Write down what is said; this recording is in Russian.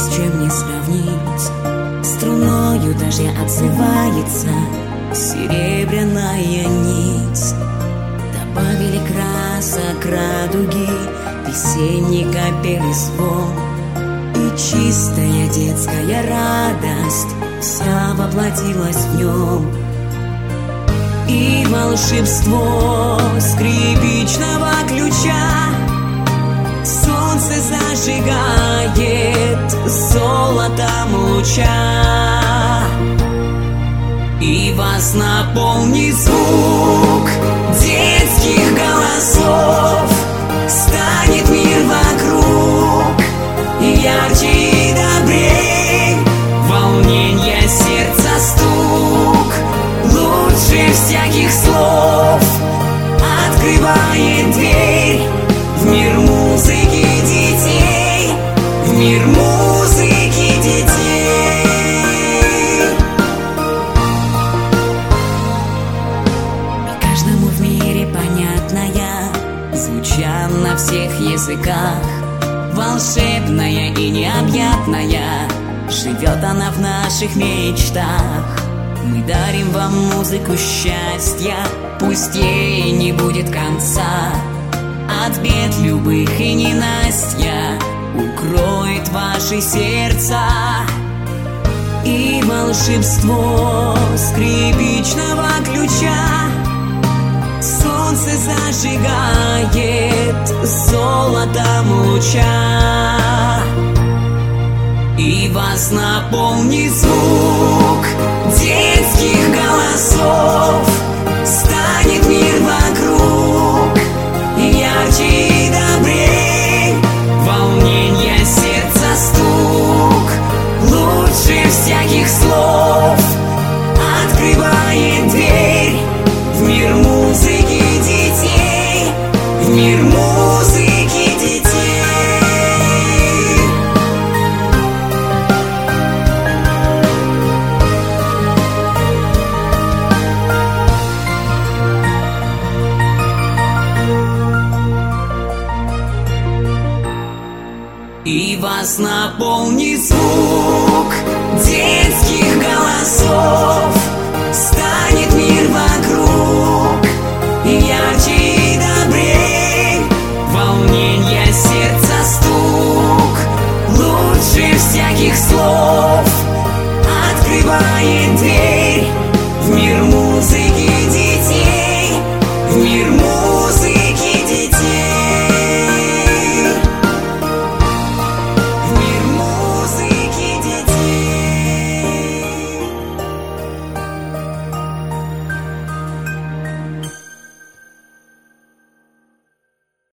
с чем не сравнить. Струною дождя отзывается серебряная нить. Добавили красок радуги, весенний капели звон, и чистая детская радость вся воплотилась в нем. И волшебство скрипичного ключа солнце зажигает золотом луча. И вас наполнит звук детских голосов, станет мир вокруг ярче и добрей. Волненье сердца стук лучше всяких слов открывает дверь в мир музыки детей, в мир музыки детей. И каждому в мире понятная, звуча на всех языках, волшебная и необъятная, живет она в наших мечтах. Мы дарим вам музыку счастья, пусть ей не будет конца. От бед любых и ненастья укроет ваши сердца. И волшебство скрипичного ключа солнце зажигает золотом луча. И вас наполнит звук детских голосов, станет мир вокруг ярче и добрей. Волненье сердца стук лучше всяких слов открывает дверь в мир музыки детей, в мир музыки детей. И вас наполнит звук детских голосов, станет мир вокруг ярче и добрей. Волненье сердца стук лучше всяких слов открывает дверь